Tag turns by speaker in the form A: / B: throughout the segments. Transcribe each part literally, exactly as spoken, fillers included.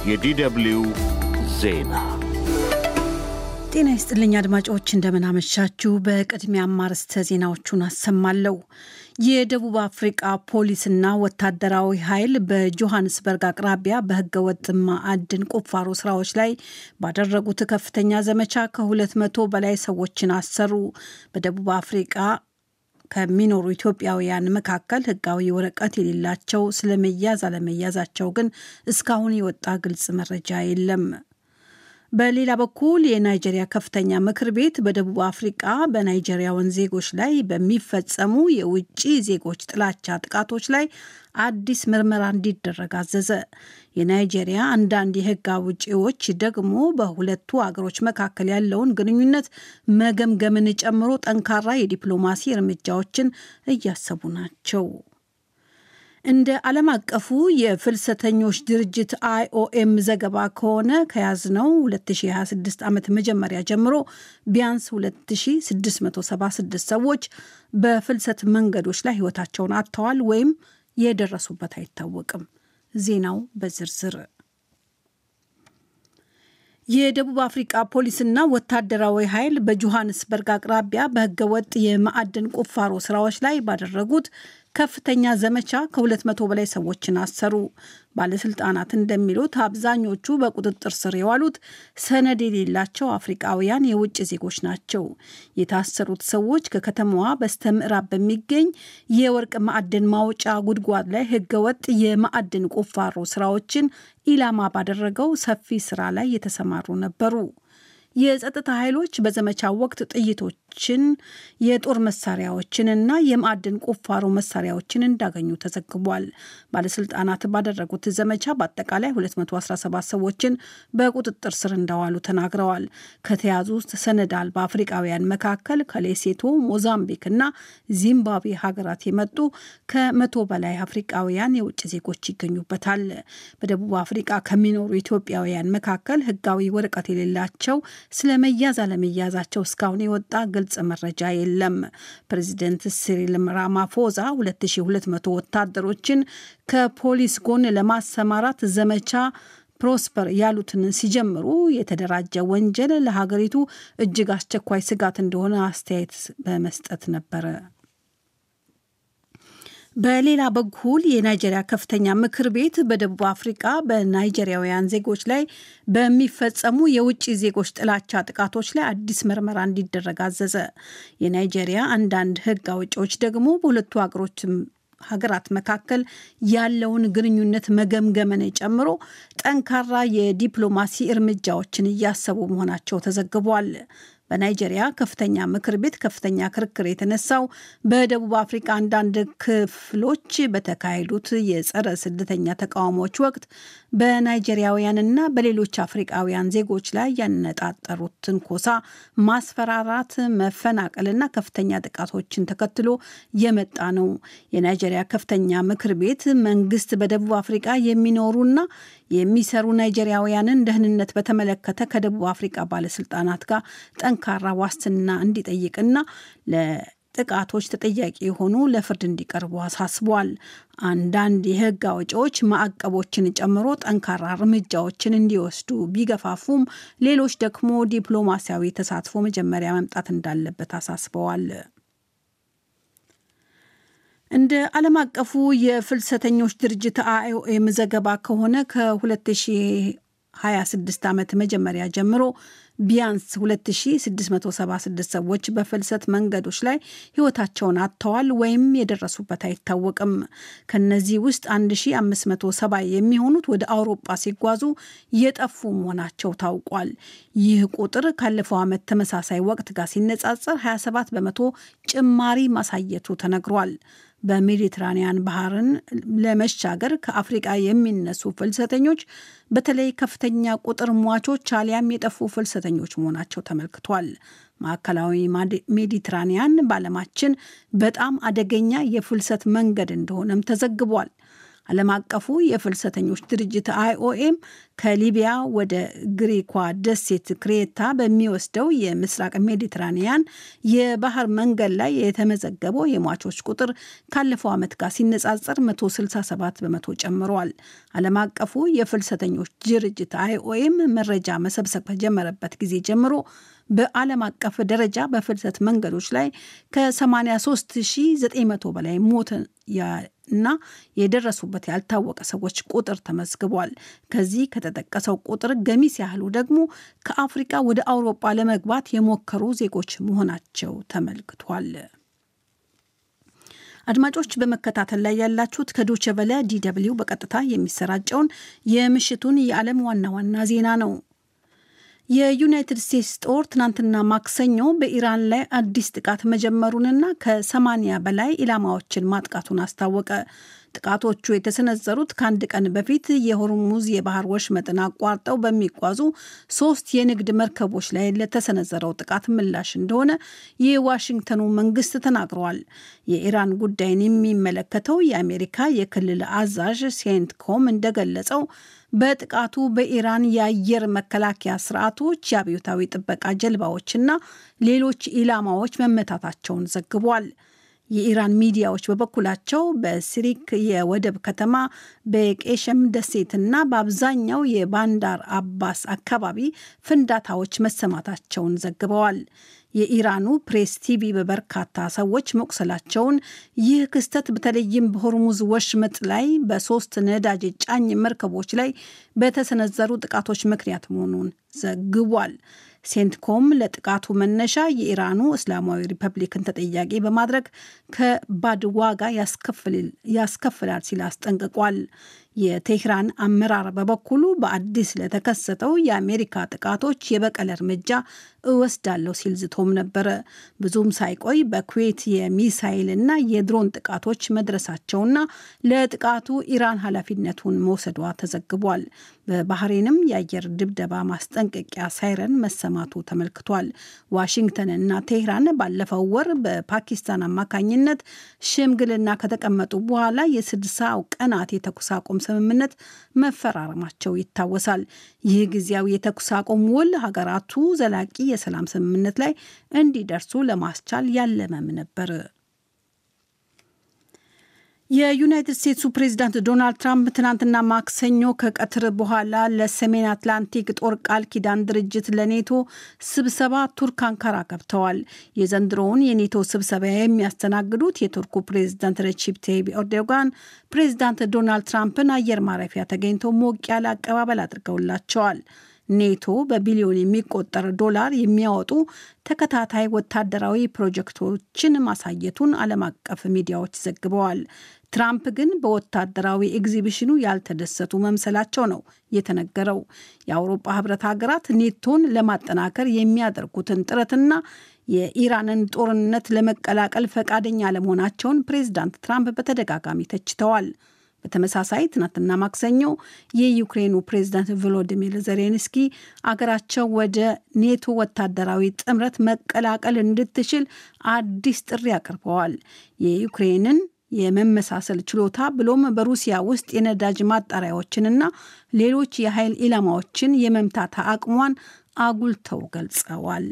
A: የዲደብሊው ዜና
B: ጤና ይስጥልኝ አድማጮች፣ እንደምን አመሻችሁ። በቅድሚያ አርዕስተ ዜናዎቹን አሰማለሁ። የደቡብ አፍሪካ ፖሊስና ወታደራዊ ኃይል በጆሃንስበርግ አቅራቢያ በህገ ወጥ ማዕድን ቁፋሮ ስራዎች ላይ ባደረጉት ከፍተኛ ዘመቻ ከሁለት መቶ በላይ ሰዎችን አሰሩ። በደቡብ አፍሪካ ከሚኖሩ ኢትዮጵያውያን መካከል ህጋዊ ወረቀት የሌላቸው ስለመያዝ አለመያዛቸው ግን እስካሁን የወጣ ግልጽ መረጃ የለም። በሌላ በኩል የናይጄሪያ ከፍተኛ ምክር ቤት በደቡብ አፍሪካ በናይጄሪያውያን ዜጎች ላይ በሚፈጸሙ የውጭ ዜጎች ጥላቻ ጥቃቶች ላይ አዲስ ምርመራ እንዲደረግ አዘዘ። የናይጄሪያ አንዳንድ የህግ አውጪዎች ደግሞ በሁለቱ አገሮች መካከል ያለውን ግንኙነት መገምገምን ጨምሮ ጠንካራ የዲፕሎማሲ እርምጃዎችን እያሰቡ ናቸው። እንደ ዓለም አቀፉ የፍልሰተኞች ድርጅት አይኦኤም ዘገባ ከሆነ ከያዝነው ሁለት ሺህ ሃያ ስድስት ዓመት መጀመሪያ ጀምሮ ቢያንስ ሁለት ሺህ ስድስት መቶ ሰባ ስድስት ሰዎች በፍልሰት መንገዶች ላይ ህይወታቸውን አጥተዋል ወይም የደረሱበት አይታወቅም። ዜናው በዝርዝር የደቡብ አፍሪካ ፖሊስና ወታደራዊ ኃይል በጆሃንስበርግ አቅራቢያ በህገወጥ የማዕድን ቁፋሮ ስራዎች ላይ ባደረጉት ከፍተኛ ዘመቻ ከሁለት መቶ በላይ ሰዎችን አሰሩ። ባለስልጣናት እንደሚሉት አብዛኞቹ በቁጥጥር ስር የዋሉት ሰነድ የሌላቸው አፍሪካውያን የውጭ ዜጎች ናቸው። የታሰሩት ሰዎች ከከተማዋ በስተምዕራብ በሚገኝ የወርቅ ማዕድን ማውጫ ጉድጓድ ላይ ህገወጥ የማዕድን ቁፋሮ ስራዎችን ኢላማ ባደረገው ሰፊ ስራ ላይ የተሰማሩ ነበሩ። የጸጥታ ኃይሎች በዘመቻው ወቅት ጥይቶችን፣ የጦር መሳሪያዎችንና የማዕድን ቁፋሮ መሳሪያዎችን እንዳገኙ ተዘግቧል። ባለስልጣናት ባደረጉት ዘመቻ በአጠቃላይ ሁለት መቶ አስራ ሰባት ሰዎችን በቁጥጥር ስር እንዳዋሉ ተናግረዋል። ከተያዙት ሰነድ አልባ አፍሪካውያን መካከል ከሌሴቶ፣ ሞዛምቢክ እና ዚምባብዌ ሀገራት የመጡ ከመቶ በላይ አፍሪካውያን የውጭ ዜጎች ይገኙበታል። በደቡብ አፍሪካ ከሚኖሩ ኢትዮጵያውያን መካከል ህጋዊ ወረቀት የሌላቸው ስለመያዝ አለመያዛቸው እስካሁን የወጣ ግልጽ መረጃ የለም። ፕሬዚደንት ሲሪል ራማፎዛ ሁለት ሺህ ሁለት መቶ ወታደሮችን ከፖሊስ ጎን ለማሰማራት ዘመቻ ፕሮስፐር ያሉትን ሲጀምሩ የተደራጀ ወንጀል ለሀገሪቱ እጅግ አስቸኳይ ስጋት እንደሆነ አስተያየት በመስጠት ነበረ። በሌላ በኩል የናይጄሪያ ከፍተኛ ምክር ቤት በደቡብ አፍሪካ በናይጄሪያውያን ዜጎች ላይ በሚፈጸሙ የውጭ ዜጎች ጥላቻ ጥቃቶች ላይ አዲስ ምርመራ እንዲደረግ አዘዘ። የናይጄሪያ አንዳንድ ህግ አውጪዎች ደግሞ በሁለቱ ሀገሮች ሀገራት መካከል ያለውን ግንኙነት መገምገምን ጨምሮ ጠንካራ የዲፕሎማሲ እርምጃዎችን እያሰቡ መሆናቸው ተዘግቧል። በናይጄሪያ ከፍተኛ ምክር ቤት ከፍተኛ ክርክር የተነሳው በደቡብ አፍሪካ አንዳንድ ክፍሎች በተካሄዱት የጸረ ስደተኛ ተቃውሞዎች ወቅት በናይጄሪያውያንና በሌሎች አፍሪካውያን ዜጎች ላይ ያነጣጠሩት ትንኮሳ፣ ማስፈራራት፣ መፈናቀልና ከፍተኛ ጥቃቶችን ተከትሎ የመጣ ነው። የናይጄሪያ ከፍተኛ ምክር ቤት መንግስት በደቡብ አፍሪካ የሚኖሩና የሚሰሩ ናይጄሪያውያንን ደህንነት በተመለከተ ከደቡብ አፍሪካ ባለስልጣናት ጋር ጠንካራ ዋስትና እንዲጠይቅና ለጥቃቶች ተጠያቂ የሆኑ ለፍርድ እንዲቀርቡ አሳስቧል። አንዳንድ የህግ አውጪዎች ማዕቀቦችን ጨምሮ ጠንካራ እርምጃዎችን እንዲወስዱ ቢገፋፉም ሌሎች ደግሞ ዲፕሎማሲያዊ ተሳትፎ መጀመሪያ መምጣት እንዳለበት አሳስበዋል። እንደ ዓለም አቀፉ የፍልሰተኞች ድርጅት አይኦኤም ዘገባ ከሆነ ከሁለት ሺህ ሃያ ስድስት ዓመት መጀመሪያ ጀምሮ ቢያንስ ሁለት ሺህ ስድስት መቶ ሰባ ስድስት ሰዎች በፍልሰት መንገዶች ላይ ህይወታቸውን አጥተዋል ወይም የደረሱበት አይታወቅም። ከነዚህ ውስጥ አንድ ሺህ አምስት መቶ ሰባ የሚሆኑት ወደ አውሮፓ ሲጓዙ የጠፉ መሆናቸው ታውቋል። ይህ ቁጥር ካለፈው ዓመት ተመሳሳይ ወቅት ጋር ሲነጻጸር ሀያ ሰባት በመቶ ጭማሪ ማሳየቱ ተነግሯል። በሜዲትራኒያን ባህርን ለመሻገር ከአፍሪቃ የሚነሱ ፍልሰተኞች በተለይ ከፍተኛ ቁጥር ሟቾች አሊያም የጠፉ ፍልሰተኞች መሆናቸው ተመልክቷል። ማዕከላዊ ሜዲትራኒያን በዓለማችን በጣም አደገኛ የፍልሰት መንገድ እንደሆነም ተዘግቧል። ዓለም አቀፉ የፍልሰተኞች ድርጅት አይኦኤም ከሊቢያ ወደ ግሪኳ ደሴት ክሬታ በሚወስደው የምስራቅ ሜዲትራኒያን የባህር መንገድ ላይ የተመዘገበው የሟቾች ቁጥር ካለፈው ዓመት ጋር ሲነጻጸር መቶ ስልሳ ሰባት በመቶ ጨምሯል። ዓለም አቀፉ የፍልሰተኞች ድርጅት አይኦኤም መረጃ መሰብሰብ ከጀመረበት ጊዜ ጀምሮ በዓለም አቀፍ ደረጃ በፍልሰት መንገዶች ላይ ከ83 ሺህ ዘጠኝ መቶ በላይ ሞት እና የደረሱበት ያልታወቀ ሰዎች ቁጥር ተመዝግቧል። ከዚህ ከተጠቀሰው ቁጥር ገሚስ ያህሉ ደግሞ ከአፍሪካ ወደ አውሮፓ ለመግባት የሞከሩ ዜጎች መሆናቸው ተመልክቷል። አድማጮች በመከታተል ላይ ያላችሁት ከዶቼ ቬለ ዲ ደብልዩ በቀጥታ የሚሰራጨውን የምሽቱን የዓለም ዋና ዋና ዜና ነው። የዩናይትድ ስቴትስ ጦር ትናንትና ማክሰኞ በኢራን ላይ አዲስ ጥቃት መጀመሩንና ከሰማኒያ በላይ ኢላማዎችን ማጥቃቱን አስታወቀ። ጥቃቶቹ የተሰነዘሩት ከአንድ ቀን በፊት የሆርሙዝ የባህር ወሽመጥን አቋርጠው በሚጓዙ ሶስት የንግድ መርከቦች ላይ ለተሰነዘረው ጥቃት ምላሽ እንደሆነ የዋሽንግተኑ መንግስት ተናግረዋል። የኢራን ጉዳይን የሚመለከተው የአሜሪካ የክልል አዛዥ ሴንት ኮም እንደገለጸው በጥቃቱ በኢራን የአየር መከላከያ ስርዓቶች፣ የአብዮታዊ ጥበቃ ጀልባዎችና ሌሎች ኢላማዎች መመታታቸውን ዘግቧል። የኢራን ሚዲያዎች በበኩላቸው በሲሪክ የወደብ ከተማ በቄሸም ደሴትና በአብዛኛው የባንዳር አባስ አካባቢ ፍንዳታዎች መሰማታቸውን ዘግበዋል። የኢራኑ ፕሬስ ቲቪ በበርካታ ሰዎች መቁሰላቸውን፣ ይህ ክስተት በተለይም በሆርሙዝ ወሽመጥ ላይ በሶስት ነዳጅ ጫኝ መርከቦች ላይ በተሰነዘሩ ጥቃቶች ምክንያት መሆኑን ዘግቧል። ሴንትኮም ለጥቃቱ መነሻ የኢራኑ እስላማዊ ሪፐብሊክን ተጠያቂ በማድረግ ከባድ ዋጋ ያስከፍላል ሲል አስጠንቅቋል። የቴህራን አመራር በበኩሉ በአዲስ ለተከሰተው የአሜሪካ ጥቃቶች የበቀል እርምጃ እወስዳለሁ ሲል ዝቶም ነበረ። ብዙም ሳይቆይ በኩዌት የሚሳይልና የድሮን ጥቃቶች መድረሳቸውና ለጥቃቱ ኢራን ኃላፊነቱን መውሰዷ ተዘግቧል። በባህሬንም የአየር ድብደባ ማስጠንቀቂያ ሳይረን መሰማቱ ተመልክቷል። ዋሽንግተንና ቴህራን ባለፈው ወር በፓኪስታን አማካኝነት ሽምግልና ከተቀመጡ በኋላ የስድሳው ቀናት የተኩስ አቁም ስምምነት መፈራረማቸው ይታወሳል። ይህ ጊዜያዊ የተኩስ አቁም ውል ሀገራቱ ዘላቂ የሰላም ስምምነት ላይ እንዲደርሱ ለማስቻል ያለመም ነበር። የዩናይትድ ስቴትሱ ፕሬዝዳንት ዶናልድ ትራምፕ ትናንትና ማክሰኞ ከቀትር በኋላ ለሰሜን አትላንቲክ ጦር ቃል ኪዳን ድርጅት ለኔቶ ስብሰባ ቱርክ አንካራ ገብተዋል። የዘንድሮውን የኔቶ ስብሰባ የሚያስተናግዱት የቱርኩ ፕሬዝዳንት ረቺፕ ታይብ ኤርዶጋን ፕሬዝዳንት ዶናልድ ትራምፕን አየር ማረፊያ ተገኝተው ሞቅ ያለ አቀባበል አድርገውላቸዋል። ኔቶ በቢሊዮን የሚቆጠር ዶላር የሚያወጡ ተከታታይ ወታደራዊ ፕሮጀክቶችን ማሳየቱን ዓለም አቀፍ ሚዲያዎች ዘግበዋል። ትራምፕ ግን በወታደራዊ ኤግዚቢሽኑ ያልተደሰቱ መምሰላቸው ነው የተነገረው። የአውሮፓ ህብረት ሀገራት ኔቶን ለማጠናከር የሚያደርጉትን ጥረትና የኢራንን ጦርነት ለመቀላቀል ፈቃደኛ ለመሆናቸውን ፕሬዝዳንት ትራምፕ በተደጋጋሚ ተችተዋል። በተመሳሳይ ትናንትና ማክሰኞ የዩክሬኑ ፕሬዝዳንት ቮሎዲሚር ዜሌንስኪ አገራቸው ወደ ኔቶ ወታደራዊ ጥምረት መቀላቀል እንድትችል አዲስ ጥሪ አቅርበዋል። የዩክሬንን የመመሳሰል ችሎታ ብሎም በሩሲያ ውስጥ የነዳጅ ማጣሪያዎችንና ሌሎች የኃይል ኢላማዎችን የመምታት አቅሟን አጉልተው ገልጸዋል።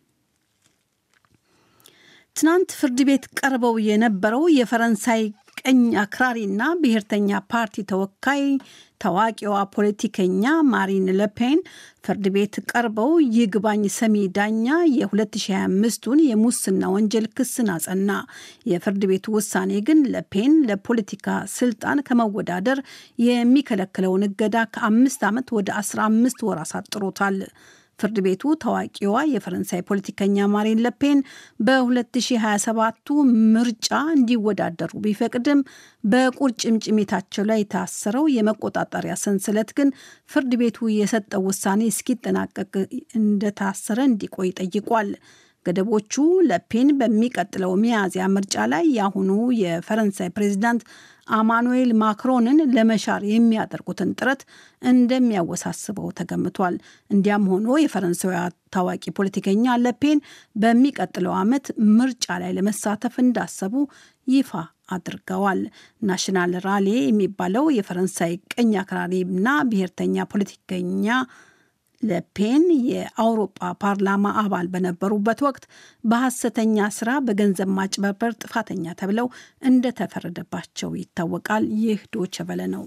B: ትናንት ፍርድ ቤት ቀርበው የነበረው የፈረንሳይ ቀኝ አክራሪና ብሔርተኛ ፓርቲ ተወካይ ታዋቂዋ ፖለቲከኛ ማሪን ለፔን ፍርድ ቤት ቀርበው ይግባኝ ሰሚ ዳኛ የ2025ቱን የሙስና ወንጀል ክስን አጸና። የፍርድ ቤቱ ውሳኔ ግን ለፔን ለፖለቲካ ስልጣን ከመወዳደር የሚከለክለውን እገዳ ከአምስት ዓመት ወደ አስራ አምስት ወር አሳጥሮታል። ፍርድ ቤቱ ታዋቂዋ የፈረንሳይ ፖለቲከኛ ማሪን ለፔን በ2027ቱ ምርጫ እንዲወዳደሩ ቢፈቅድም በቁርጭምጭሚታቸው ላይ የታሰረው የመቆጣጠሪያ ሰንሰለት ግን ፍርድ ቤቱ የሰጠው ውሳኔ እስኪጠናቀቅ እንደታሰረ እንዲቆይ ጠይቋል። ገደቦቹ ለፔን በሚቀጥለው ሚያዝያ ምርጫ ላይ የአሁኑ የፈረንሳይ ፕሬዝዳንት አማኑኤል ማክሮንን ለመሻር የሚያደርጉትን ጥረት እንደሚያወሳስበው ተገምቷል። እንዲያም ሆኖ የፈረንሳዊ ታዋቂ ፖለቲከኛ ለፔን በሚቀጥለው ዓመት ምርጫ ላይ ለመሳተፍ እንዳሰቡ ይፋ አድርገዋል። ናሽናል ራሊ የሚባለው የፈረንሳይ ቀኝ አክራሪና ብሔርተኛ ፖለቲከኛ ለፔን የአውሮፓ ፓርላማ አባል በነበሩበት ወቅት በሐሰተኛ ስራ በገንዘብ ማጭበርበር ጥፋተኛ ተብለው እንደተፈረደባቸው ይታወቃል። ይህ ዶይቼ ቬለ ነው።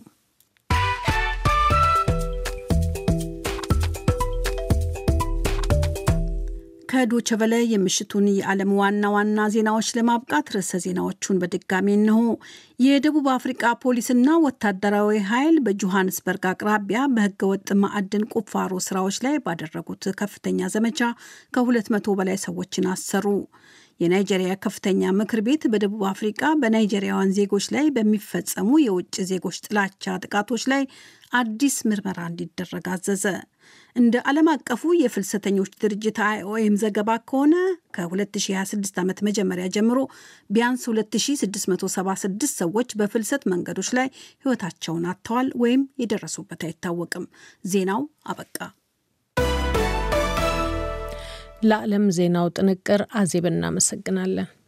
B: ከዶይቼ ቬለ የምሽቱን የዓለም ዋና ዋና ዜናዎች ለማብቃት ርዕሰ ዜናዎቹን በድጋሚ ነው። የደቡብ አፍሪካ ፖሊስና ወታደራዊ ኃይል በጆሃንስበርግ አቅራቢያ በህገወጥ ማዕድን ቁፋሮ ስራዎች ላይ ባደረጉት ከፍተኛ ዘመቻ ከሁለት መቶ በላይ ሰዎችን አሰሩ። የናይጄሪያ ከፍተኛ ምክር ቤት በደቡብ አፍሪካ በናይጄሪያውያን ዜጎች ላይ በሚፈጸሙ የውጭ ዜጎች ጥላቻ ጥቃቶች ላይ አዲስ ምርመራ እንዲደረግ አዘዘ። እንደ ዓለም አቀፉ የፍልሰተኞች ድርጅት አይ ኦ ኤም ዘገባ ከሆነ ከ2026 ዓመት መጀመሪያ ጀምሮ ቢያንስ ሁለት ሺህ ስድስት መቶ ሰባ ስድስት ሰዎች በፍልሰት መንገዶች ላይ ህይወታቸውን አጥተዋል ወይም የደረሱበት አይታወቅም። ዜናው አበቃ።
C: ለዓለም ዜናው ጥንቅር አዜብ እናመሰግናለን።